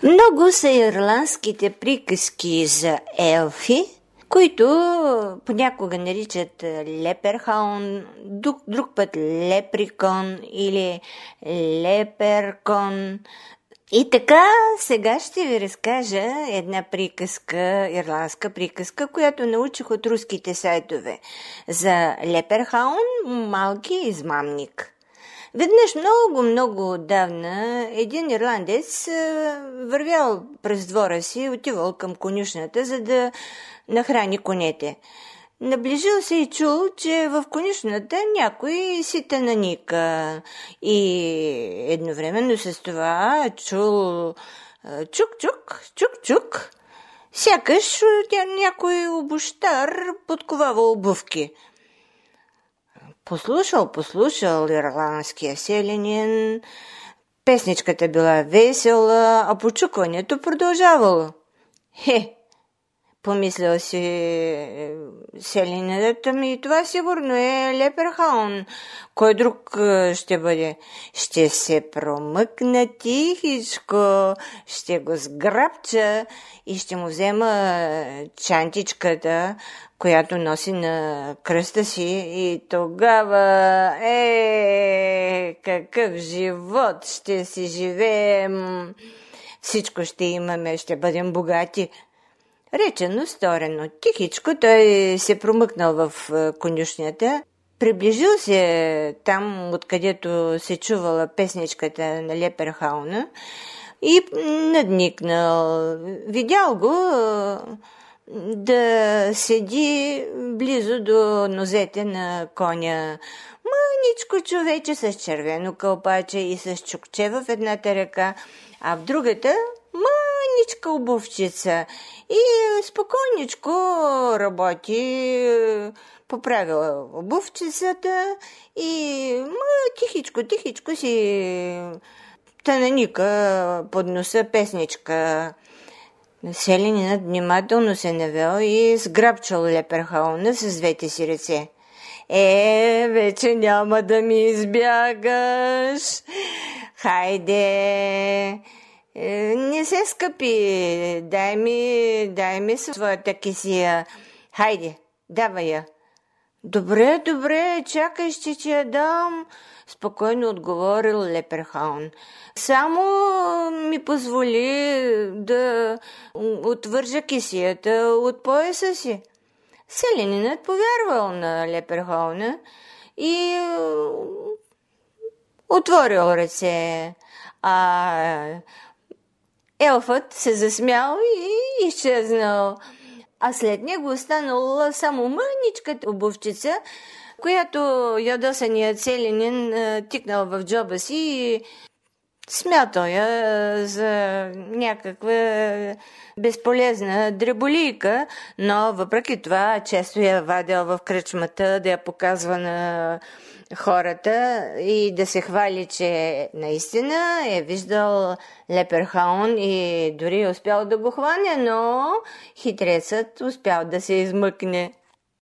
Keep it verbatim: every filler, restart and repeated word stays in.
Много са ирландските приказки за елфи, които понякога наричат леперхаун, друг, друг път леприкон или леперкон. И така, сега ще ви разкажа една приказка, ирландска приказка, която научих от руските сайтове за леперхаун, малки измамник. Веднъж много-много отдавна един ирландец вървял през двора си, отивал към конюшната, за да нахрани конете. Наближил се и чул, че в конюшната някой си тънаника и едновременно с това чул чук-чук, чук-чук, сякаш някой обущар подковава обувки. Послушал, послушал ирландския селянин, песничката била весела, а почукването продължавало. Хе, помислял си селянинът, ми това сигурно е леперхаун. Кой друг ще бъде? Ще се промъкна тихичко, ще го сграбча и ще му взема чантичката, която носи на кръста си, и тогава е, какъв живот ще си живеем, всичко ще имаме, ще бъдем богати. Речено, сторено. Тихичко той се промъкнал в конюшнята, приближил се там, откъдето се чувала песничката на леперхауна, и надникнал. Видял го да седи близо до нозете на коня. Мъничко човече с червено кълпаче и с чукче в едната ръка, а в другата мъничка обувчица. И спокойничко работи, поправила обувчицата и ма, тихичко, тихичко си тънаника под носа песничка. Селянинът внимателно се навел и сграбчал леперхауна с двете си ръце. Е, вече няма да ми избягаш. Хайде, е, не се скъпи, дай ми, дай ми своята кесия. Хайде, давай я. Добре, добре, чакай, ще ти я дам, спокойно отговорил леперхаун. Само ми позволи да отвържа кесията от пояса си. Селянинът повярвал на леперхауна и отворил ръце, а елфът се засмял и изчезнал. А след него останала само мъничката обувчица, която ядосаният селянин тикнал в джоба си и смятал я за някаква безполезна дреболийка, но въпреки това често я вадил в кръчмата да я показва на хората и да се хвали, че наистина е виждал леперхаун и дори успял да го хване, но хитрецът успял да се измъкне.